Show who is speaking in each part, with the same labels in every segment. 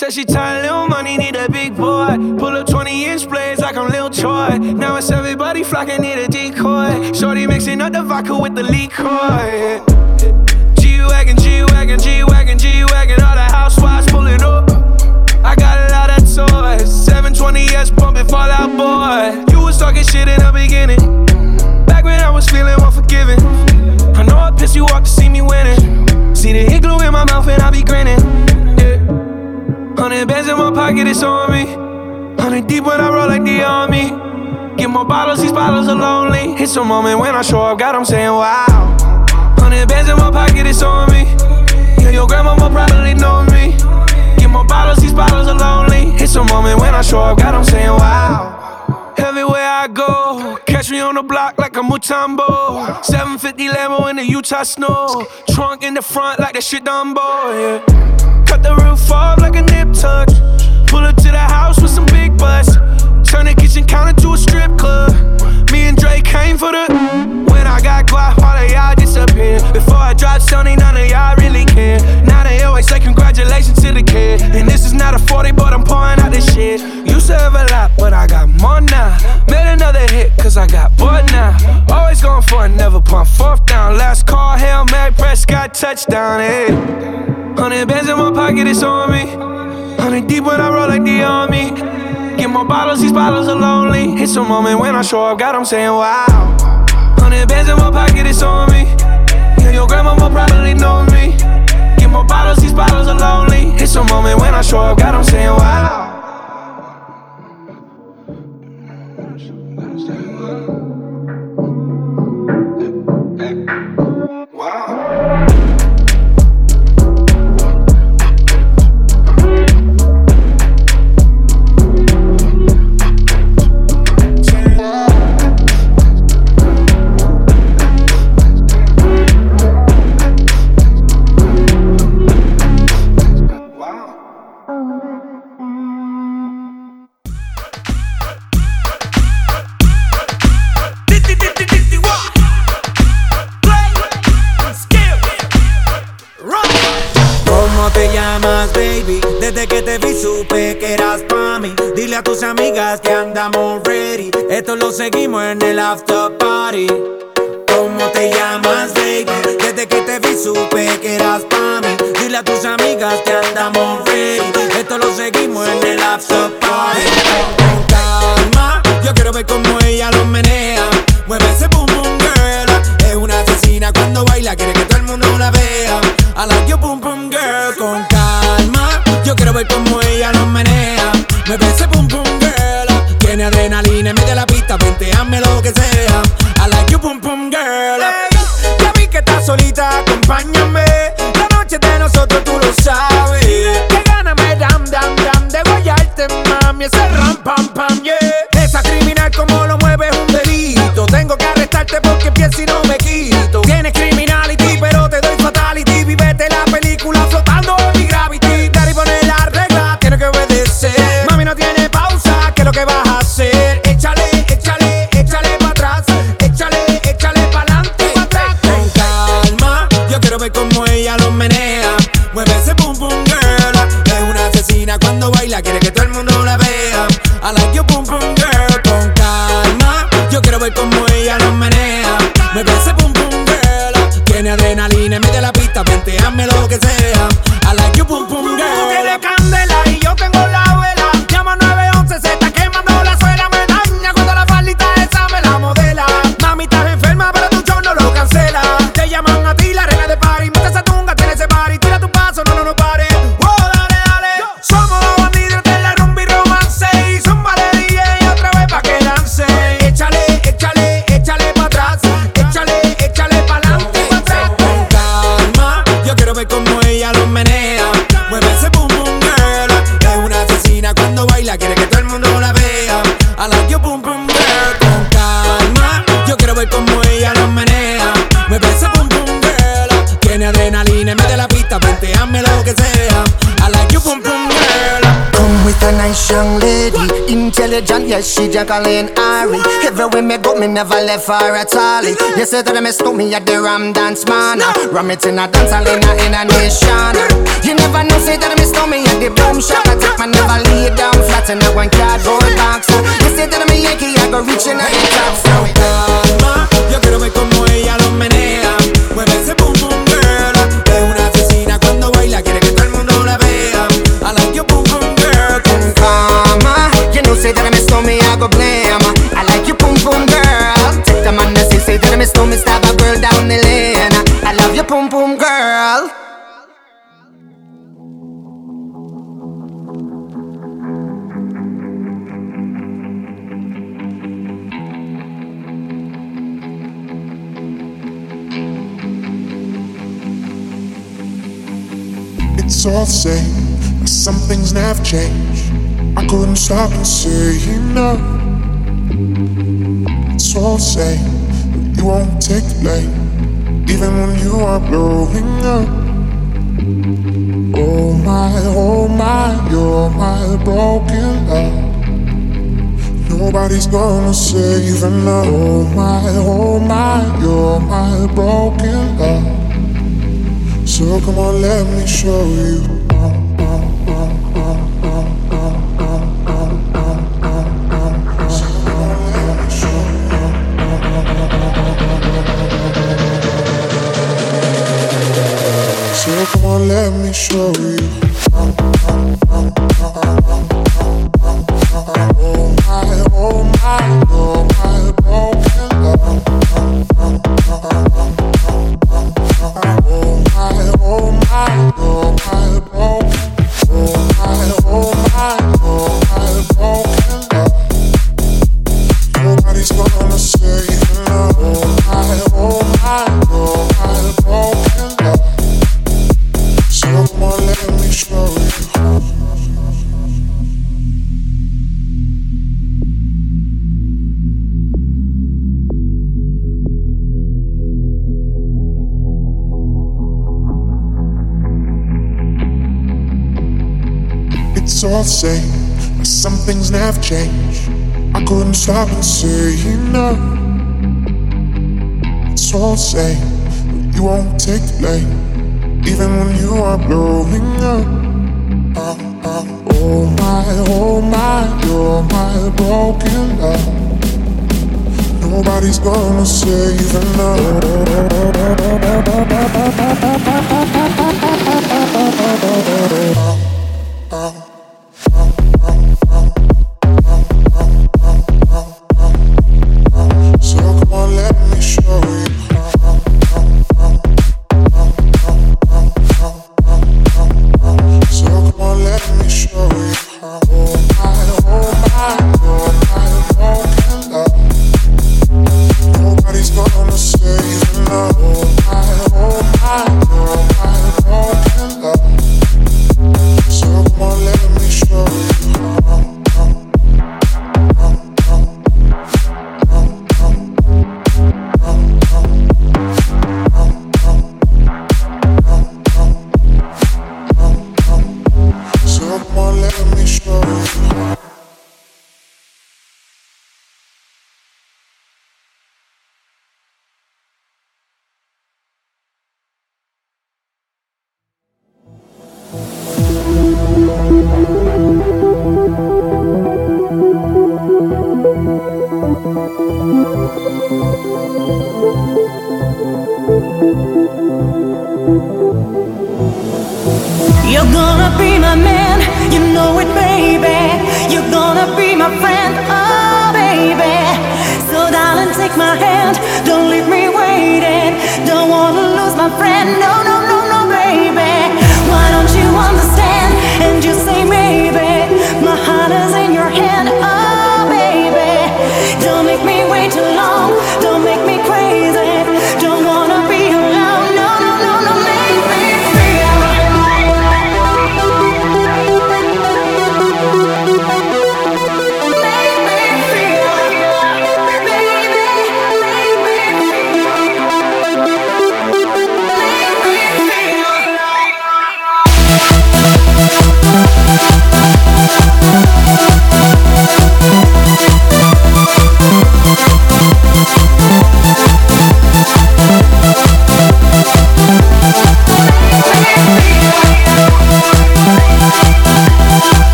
Speaker 1: Said she tired, little money, need a big boy. Pull up 20-inch blades like I'm Lil Troy. Now it's everybody flocking, need a decoy. Shorty mixing up the vodka with the liquor. G-Wagon, G-Wagon, G-Wagon, G-Wagon. All the housewives pulling up. I got a lot of toys. 720S pumping Fall Out Boy. You was talking shit in the beginning. Back when I was feeling unforgiving. I know I pissed you off to see me winning. See the hit glue in my mouth and I be grinning. 100 bands in my pocket, it's on me. 100 deep when I roll like the army. Get more bottles, these bottles are lonely. It's a moment when I show up, God, I'm saying wow. 100 bands in my pocket, it's on me. Yeah, your grandma will probably know me. Get more bottles, these bottles are lonely. It's a moment when I show up, God, I'm saying wow. Everywhere I go, catch me on the block like a Mutombo. 750 Lambo in the Utah snow. Trunk in the front like that shit Dumbo, yeah. Cut the roof off like a nip tuck. Pull up to the house with some big butts. Turn the kitchen counter to a strip club. Me and Drake came for the. When I got guap, all of y'all disappear. Before I dropped Sony, none of y'all really care. Now they always say congratulations to the kid. And this is not a 40, but I'm pouring out this shit. Used to have a lot, but I got more now. Made another hit, cause I got bored now. Always going for it, never punt fourth down. Last call, Hail Mary, Prescott, touchdown, hey. 100 bands in my pocket, it's on me. 100 deep when I roll like the army. Get more bottles, these bottles are lonely. It's a moment when I show up, God, I'm saying wow. 100 bands in my pocket, it's on me. Yeah, your grandma will probably know me. Get more bottles, these bottles are lonely. It's a moment when I show up, God, I'm saying wow. Wow.
Speaker 2: Desde que te vi supe que eras pa' mí. Dile a tus amigas que andamos ready. Esto lo seguimos en el after party. ¿Cómo te llamas, baby? Desde que te vi supe que eras pa' mí. Dile a tus amigas que andamos ready. Esto lo seguimos en el after party. Con calma, yo quiero ver cómo ella lo menea. Mueve ese boom boom girl. Es una asesina cuando baila, quiere que todo el mundo la vea. I like your boom boom girl. Con calma, yo quiero ver cómo ella lo menea. Mueve ese boom boom girl. Tiene adrenalina, mete la pista, vente, hazme lo que sea. I like you boom boom girl. Hey, ya vi que estás solita, acompáñame. La noche de nosotros tú lo sabes. Que gana me dam dam dam de guayarte, mami. Ese ram pam pam, yeah. Esa criminal como lo mueve es un delito. Tengo que arrestarte porque pienso y no me quito. Tienes criminality, pero te doy fatality. Vivete la película flotando en mi gravity. Daddy pone la regla, tiene que obedecer. Mami no tiene pausa, ¿qué es lo que vas a hacer? Échale, échale, échale pa' atrás. Échale, échale pa'lante. Con calma, yo quiero ver cómo ella lo menea. Mueve ese boom boom girl. Es una asesina cuando baila, quiere que todo el mundo la vea. I like you boom boom girl. Con calma, yo quiero ver cómo ella lo menea. Mueve ese boom boom girl. Tiene adrenalina, mete la pista, vente, hazme lo que sea. I like you boom boom girl. Tú tienes candela y yo tengo la vela. Llama 911, se está quemando la suela. Me daña cuando la faldita esa me la modela. Mami, estás enferma, pero tu show no lo cancela. Te llaman a ti, la reina de party. Mete esa tunga, tiene ese party. Tira tu paso, no pare. Oh, dale, dale. Somos los bandidos de la rumba y romance. Y zumba de DJ otra vez pa' que dance. Échale, échale, échale pa' atrás. Échale, échale pa'lante. Con calma, yo quiero ver cómo ella lo menea. Mueve ese boom
Speaker 3: Nice young lady, intelligent, yes, she Jacqueline Ari. Everywhere me go, me never left her at all. You say that me stole me at the Ram Dance Man. Ram it in a dance hall in a nation. You never know, say that me stole me at the Boom Shop. I take my never lay down flat in a one cardboard box. You say that me Yankee, I go reaching at the top. So
Speaker 2: calma, yo quiero ver como ella lo menea. Mueve ese boom boom girl. Es una asesina cuando baila, quiere que todo el mundo la vea. I like your boom boom girl.
Speaker 3: Come calma, you know say that me stole me, I go blame. I like your boom boom girl. Take the man that say that me stole me, stab a girl down the lane. I love your boom boom girl.
Speaker 4: It's all the same, but some things never change. I couldn't stop and say no. It's all the same, but you won't take the blame, even when you are blowing up. Oh my, you're my broken love. Nobody's gonna save and love. Oh my, you're my broken love. So come on, let me show you. So come on, let me show you. Oh my, you're my broken love. Oh my, you're my broken. Oh my, you're my broken love. Nobody's gonna save you now. Oh my, you're my broken love. So come on, let me show you. It's all the same, but some things never change. I couldn't stop and say no. It's all the same, but you won't take the blame, even when you are blowing up. Oh my, you're my broken love. Nobody's gonna save and love. So come on, let me show you. So come on, let me show you. Oh my, you're my broken love. Nobody's gonna save you now. Oh my, you're my broken love. So come on, let me show you. So come on, let me show you.
Speaker 5: You're gonna be my man, you know it, baby. You're gonna be my friend, oh baby. So darling, take my hand, don't leave me waiting. Don't wanna lose my friend, no, no, no, no, baby. Why don't you understand and just say maybe? My heart is in your hand, oh baby. Don't make me wait too long, don't make me crazy. Don't wanna be alone, no, no, no, no, make me feel. Make me feel, baby.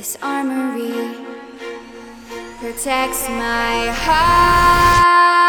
Speaker 6: This armory protects my heart.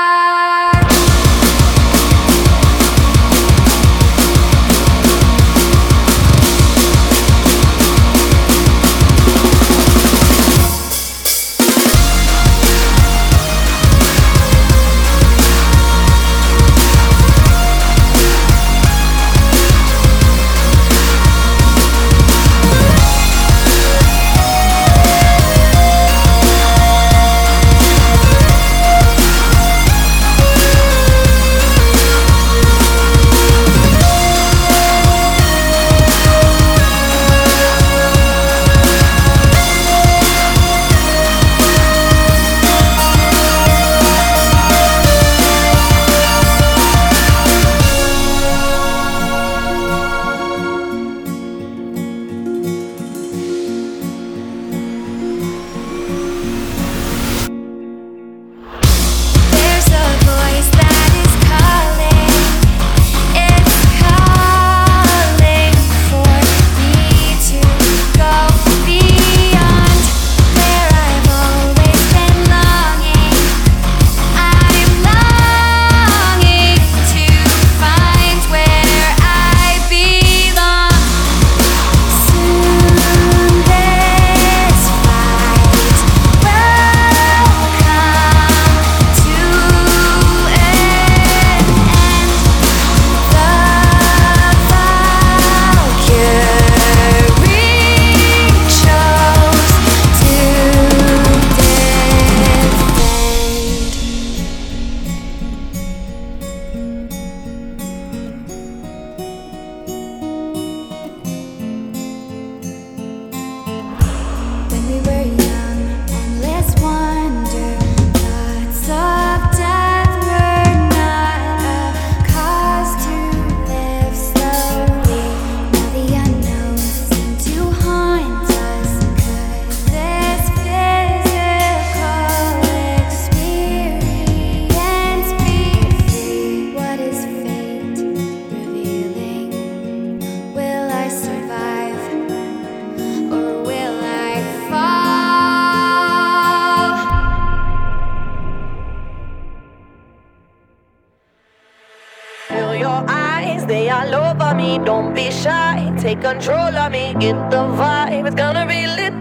Speaker 7: Take control of me, get the vibe. It's gonna be lit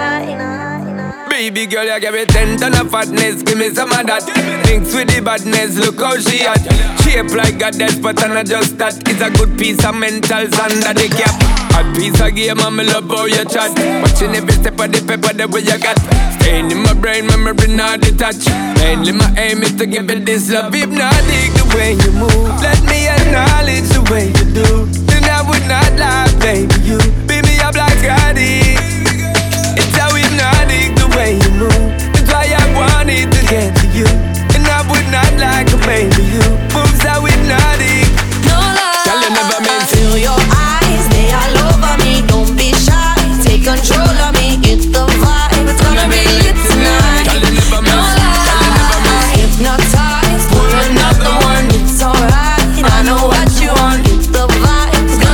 Speaker 7: tonight.
Speaker 1: Baby girl, you give me 10 ton of fatness. Give me some of that. Mix with the badness, look how she hot. Shape like a death, but I'm not just that. It's a good piece of mentals under the cap. A piece of game, I'm love how you chat. Watching every step of the paper, the way you got. Staying in my brain, memory not detached. Mainly my aim is to give it this love. Hypnotic the way you move. Let me acknowledge the way you do. I would not lie, baby, you beat me up like Gotti. It's how hypnotic the way you move. That's why I wanted to get to you. And I would not like a baby, you moves how hypnotic.
Speaker 7: No lie,
Speaker 1: girl, you never meant to.
Speaker 7: Feel your eyes, they all over me. Don't be shy, take control of me. Get the vibe, it's gonna be lit tonight.
Speaker 1: Girl, you never meant.
Speaker 7: No lie, hypnotized, pull another one. It's alright, I know what you want. Get the vibe.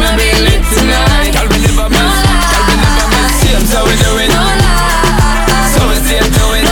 Speaker 7: Tonight.
Speaker 1: Girl, we never miss. Girl, we never miss. Same so we do it.
Speaker 7: No lie.
Speaker 1: So we same do it.
Speaker 7: No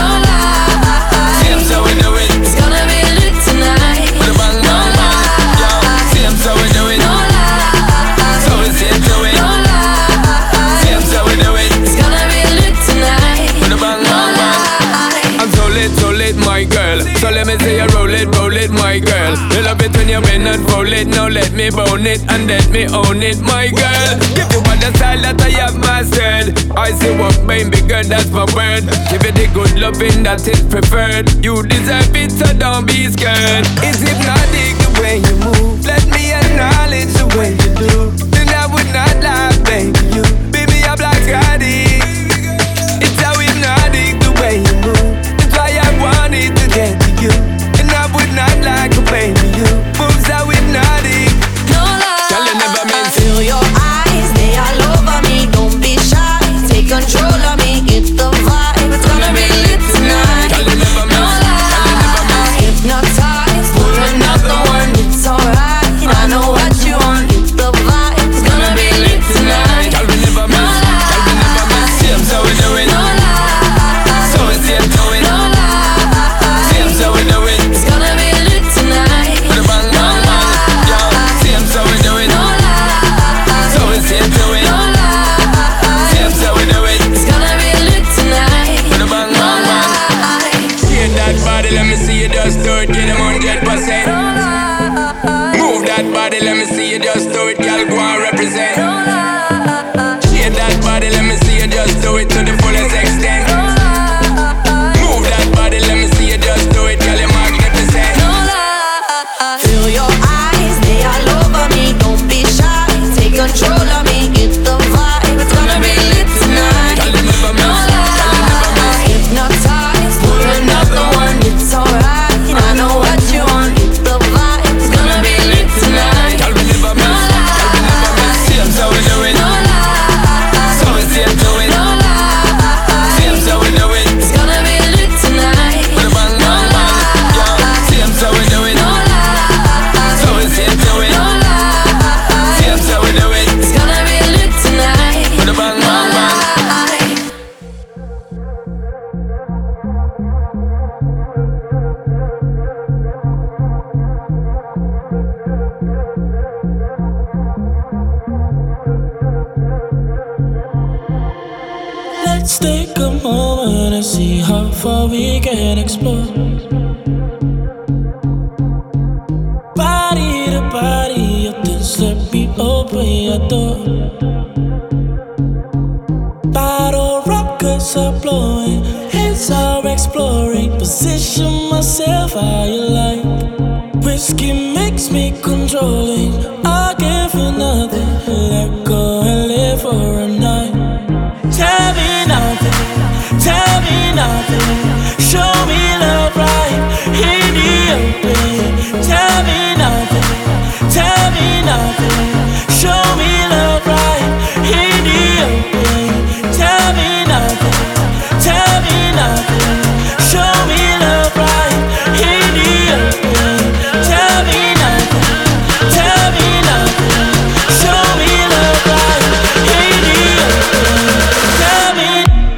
Speaker 7: lie.
Speaker 1: Same so we do it.
Speaker 7: It's gonna be lit tonight.
Speaker 1: With a bang,
Speaker 7: no
Speaker 1: bang, bang. Yo, same so we do it.
Speaker 7: No lie.
Speaker 1: So we same do it.
Speaker 7: No lie.
Speaker 1: Same so we do it.
Speaker 7: It's gonna be lit tonight.
Speaker 1: With a bang, bang, bang. I'm so lit, my girl. So let me say you roll it, my girl. You love it when you bend and roll it. Now let me bone it and let me own it, my girl. Give you all the style that I have mastered. I say what baby girl, that's my word. Give you the good loving that is preferred. You deserve it, so don't be scared. It's hypnotic the way you move. Let me acknowledge the way you do. Then I would not lie, baby, you beat me up like Gotti. It's how hypnotic the way you move. That's why I wanted to get to you. And I would not like a baby, you moves how hypnotic.
Speaker 7: No lie.
Speaker 1: Girl, you never meant to.
Speaker 7: Feel your eyes, they all over me. Don't be shy, take control of me. Get the vibe, it's gonna be lit tonight.
Speaker 1: Girl, you never
Speaker 7: No
Speaker 1: meant. Girl, you never meant.
Speaker 7: lie. Hypnotized, pull another one. It's alright, I know what you want. Get the vibe, it's gonna be lit tonight.
Speaker 1: Girl, we never miss. Girl, we never miss. Same so we do it.
Speaker 8: it to the fullest extent. Move that body, let me see you just do it, girl, you're magnificent.
Speaker 7: Feel your eyes, they all over me. Don't be shy, take control of me. Get the vibe, it's gonna be lit tonight. No lie, hypnotized, pull another one. It's alright, I know what you want. Get the vibe, it's gonna be lit tonight. No lie,
Speaker 8: see them so we do it.
Speaker 7: no lie,
Speaker 8: So we see them do it.
Speaker 7: no lie,
Speaker 8: See them so we do it.
Speaker 7: it's gonna be lit tonight.
Speaker 8: With a bang, bang, bang. Yo, see them so we do it.
Speaker 7: No lie,
Speaker 8: So we see them do it.
Speaker 7: no lie,
Speaker 8: See them so we do it.
Speaker 7: it's gonna be lit tonight.
Speaker 8: With a bang,
Speaker 7: No
Speaker 8: bang, bang.
Speaker 7: lie.
Speaker 9: Let's take a moment and see how far we can explore. Body to body, just let me open your door. Bottle rockets are blowing, heads are exploring. Position myself how you like. Whiskey makes me controlling. I'll give you nothing. Let go and live for a night. Tell me nothing, tell me nothing. Show me love right in the open. Tell me nothing, tell me nothing. Show me love right in the open. Tell me nothing, tell me nothing. Show me love right in the open. Tell me nothing, tell me nothing. Show me love right in the open. Tell me.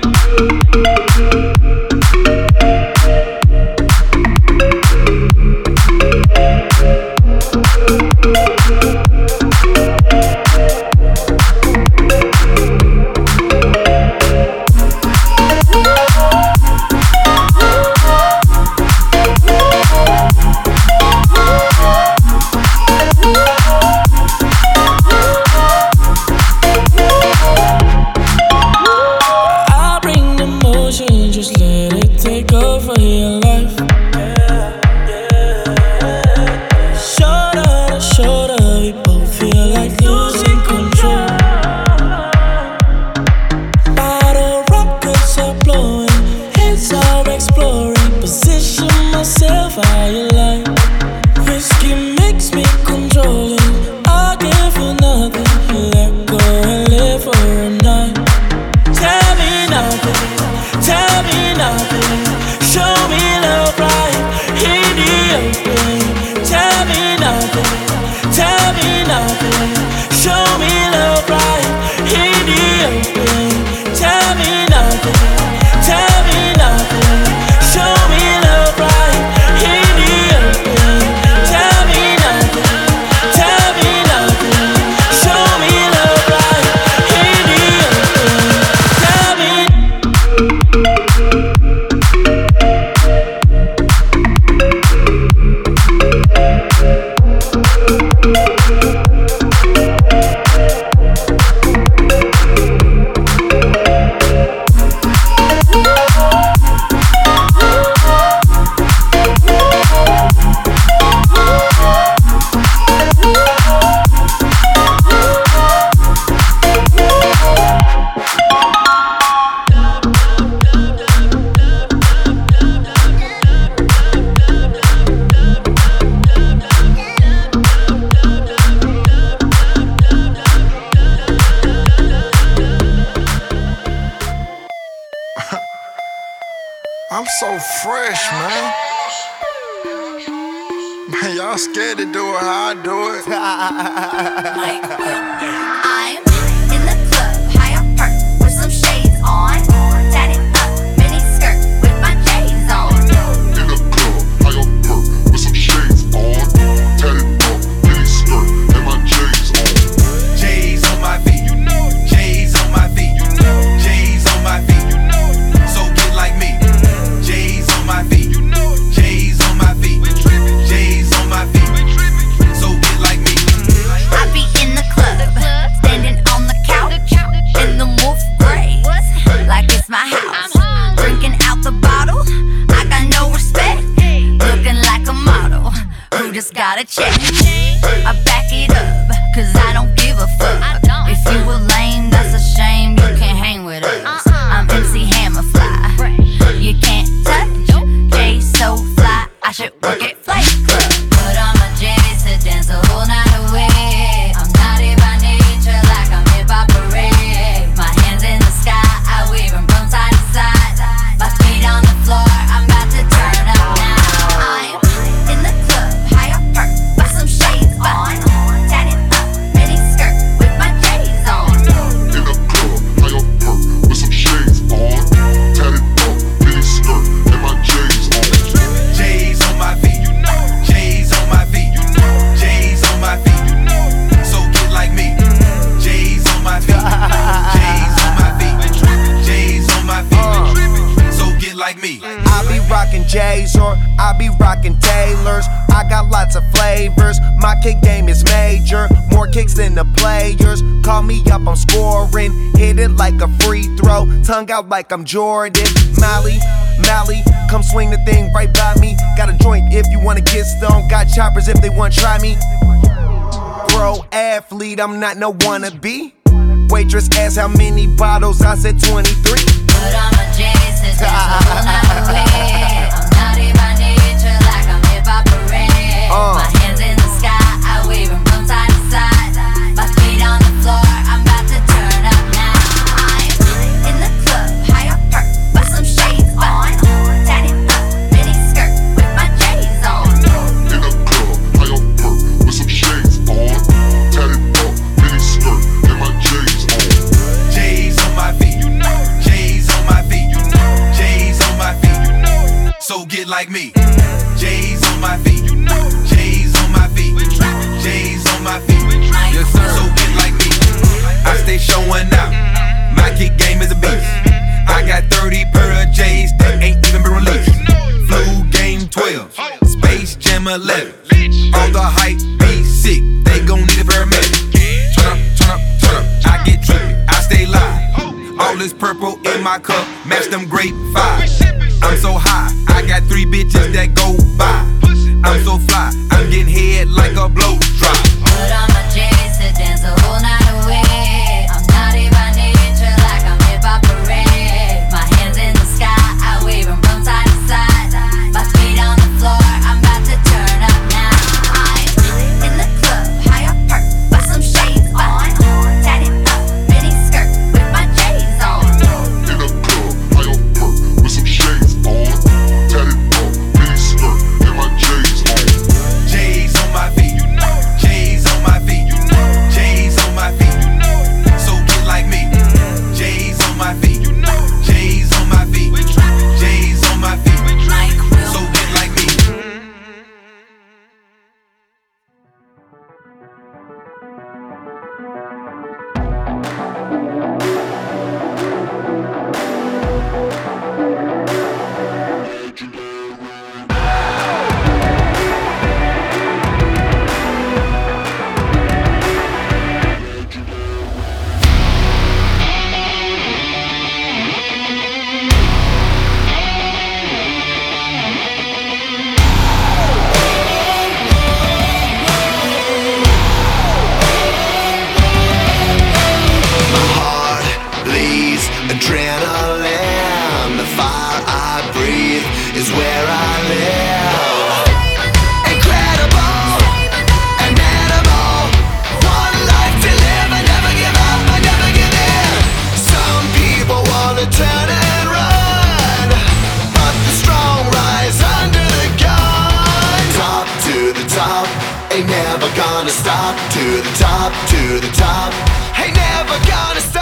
Speaker 9: I'll bring the motion, just let it take over your life. Shoulder to shoulder, we both feel like losing control. Bottle rockets are blowing, heads are exploring. Position myself how you like. Whiskey makes me controlling. I'll give you nothing. Let go and live for a night. Tell me nothing, tell me nothing. Show me love right in the open. Tell me nothing, tell me nothing. Show me love right in the open. Tell me nothing, tell me nothing. Show me love right in the open. Tell me nothing, tell me nothing. Show me love right in the open. Tell me.
Speaker 4: I'm so fresh, man. Man, y'all scared to do it how I do it.
Speaker 6: I'm in the club, high up perk, with some shades on. Tatted up, mini skirt, with my J's on.
Speaker 4: In the club, high up perk, with some shades on. Tatted up, mini skirt, and my J's on.
Speaker 1: J's on my feet, you know it. J's on my feet, you know it. J's on my feet, you know it. So get like me. J's on my feet, you know it. J's on my feet, J's on my feet. So get like me.
Speaker 6: I be in the club, a check. I back it up, cause I don't give a fuck. If you were lame, that's a shame, you can't hang with us. I'm MC Hammer Fly, you can't touch. Jay so fly, I should work at Flight Club. Put on my J's to dance the whole night away. I'm naughty by nature, like I'm hip-hop parade. My hands in the sky, I wave them from side to side. My feet on the floor, I'm about to turn up now. I'm in the club, high up perk, with some shades on. Tatted up, mini skirt, with my J's on.
Speaker 4: In the club, high up perk, with some shades on. Tatted up, mini skirt, and my J's on.
Speaker 1: J's on my feet, you know. J's on my feet, you know. J's on my feet, you know. So get like me. J's on my feet, J's on my feet, J's on my feet. So get like me.
Speaker 10: I be rockin' J's or I be rockin' Taylors. I got lots of flavors. My kick game is major, more kicks than the players. Call me up, I'm scoring. Hit it like a free throw, tongue out like I'm Jordan. Mally, come swing the thing right by me. Got a joint if you wanna get stoned. Got choppers if they wanna try me. Pro athlete, I'm not no wannabe. Waitress asked how many bottles, I said 23.
Speaker 6: Put on my J's to dance the whole night away. I'm naughty by nature, like I'm hip-hop parade. My hands in the sky, I wave them from side to side. My feet on the floor, I'm about to turn up now. I'm in the club, high up perk, with some shades on. Tatted up, mini skirt, with my J's on.
Speaker 4: In the club, high up perk, with some shades on. Tatted up, mini skirt, and my J's on.
Speaker 1: J's on my feet, you know. J's on my feet, you know. J's on my feet, you know. So get like me. J's on my feet, you know. J's on my feet, J's on my feet. Yes, sir. So get like me. I stay showing out. My kick game is a beast. I got 30 pair of J's that ain't even been released. Flu game 12, Space Jam 11. All the hype be sick, they gon' need a paramedic. Turn up, I get trippy, I stay live. All this purple in my cup, match them grape vibes. I'm so high, I got 3 bitches that go by. I'm so fly, I'm getting head like a blow drop.
Speaker 6: Put on my J's to dance the whole night away. I'm naughty by nature, like I'm hip-hop parade. My hands in the sky, I wave them from side to side. My feet on the floor, I'm about to turn up now. I'm in the club, high up perk, with some shades on. Tatted up, mini skirt, with my J's on.
Speaker 4: In the club, high up perk, with some shades on. Tatted up, mini skirt, and my J's on.
Speaker 1: J's on my feet, you know. J's on my feet, you know. J's on my feet, you know. So get like me. J's on my feet, you know. J's on my feet, J's on my feet. So get like me.
Speaker 11: Adrenaline, the fire I breathe is where I live. Incredible, an animal, one life to live. I never give up, I never give in. Some people wanna turn and run, but the strong rise under the gun. Top to the top, ain't never gonna stop. To the top, ain't never gonna stop.